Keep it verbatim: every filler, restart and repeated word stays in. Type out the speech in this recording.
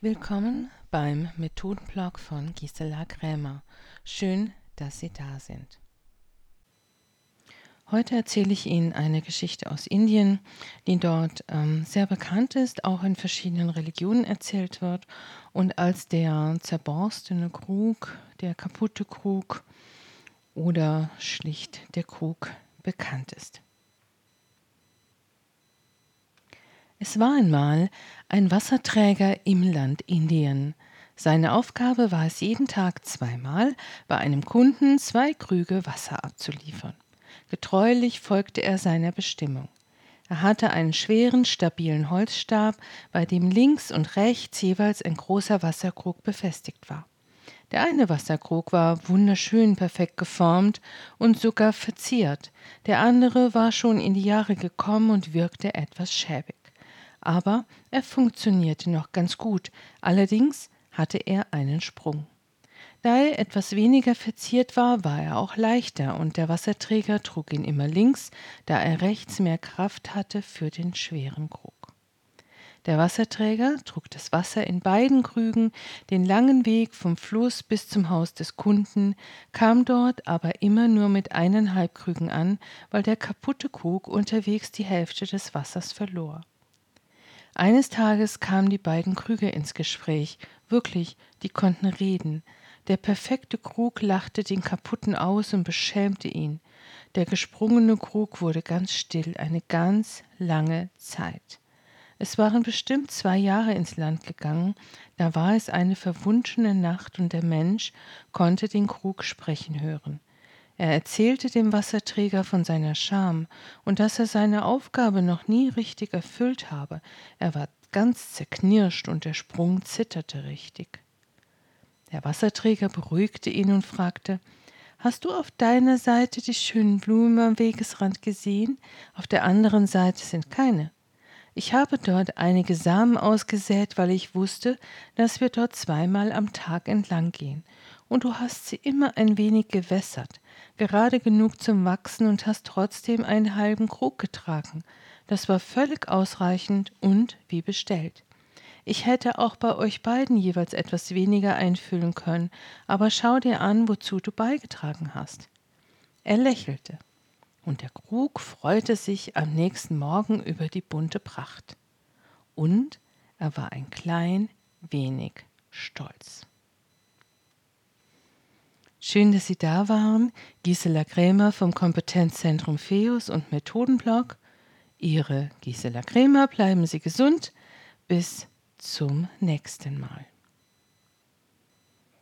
Willkommen beim Methodenblog von Gisela Krämer. Schön, dass Sie da sind. Heute erzähle ich Ihnen eine Geschichte aus Indien, die dort ähm, sehr bekannt ist, auch in verschiedenen Religionen erzählt wird und als der zerborstene Krug, der kaputte Krug oder schlicht der Krug bekannt ist. Es war einmal ein Wasserträger im Land Indien. Seine Aufgabe war es, jeden Tag zweimal bei einem Kunden zwei Krüge Wasser abzuliefern. Getreulich folgte er seiner Bestimmung. Er hatte einen schweren, stabilen Holzstab, bei dem links und rechts jeweils ein großer Wasserkrug befestigt war. Der eine Wasserkrug war wunderschön perfekt geformt und sogar verziert. Der andere war schon in die Jahre gekommen und wirkte etwas schäbig. Aber er funktionierte noch ganz gut, allerdings hatte er einen Sprung. Da er etwas weniger verziert war, war er auch leichter und der Wasserträger trug ihn immer links, da er rechts mehr Kraft hatte für den schweren Krug. Der Wasserträger trug das Wasser in beiden Krügen den langen Weg vom Fluss bis zum Haus des Kunden, kam dort aber immer nur mit eineinhalb Krügen an, weil der kaputte Krug unterwegs die Hälfte des Wassers verlor. Eines Tages kamen die beiden Krüge ins Gespräch. Wirklich, die konnten reden. Der perfekte Krug lachte den kaputten aus und beschämte ihn. Der gesprungene Krug wurde ganz still, eine ganz lange Zeit. Es waren bestimmt zwei Jahre ins Land gegangen, da war es eine verwunschene Nacht und der Mensch konnte den Krug sprechen hören. Er erzählte dem Wasserträger von seiner Scham und dass er seine Aufgabe noch nie richtig erfüllt habe. Er war ganz zerknirscht und der Sprung zitterte richtig. Der Wasserträger beruhigte ihn und fragte: »Hast du auf deiner Seite die schönen Blumen am Wegesrand gesehen? Auf der anderen Seite sind keine. Ich habe dort einige Samen ausgesät, weil ich wusste, dass wir dort zweimal am Tag entlang gehen. Und du hast sie immer ein wenig gewässert, gerade genug zum Wachsen und hast trotzdem einen halben Krug getragen. Das war völlig ausreichend und wie bestellt. Ich hätte auch bei euch beiden jeweils etwas weniger einfüllen können, aber schau dir an, wozu du beigetragen hast.« Er lächelte. Und der Krug freute sich am nächsten Morgen über die bunte Pracht. Und er war ein klein wenig stolz. Schön, dass Sie da waren. Gisela Krämer vom Kompetenzzentrum F E U S und Methodenblog. Ihre Gisela Krämer, bleiben Sie gesund. Bis zum nächsten Mal.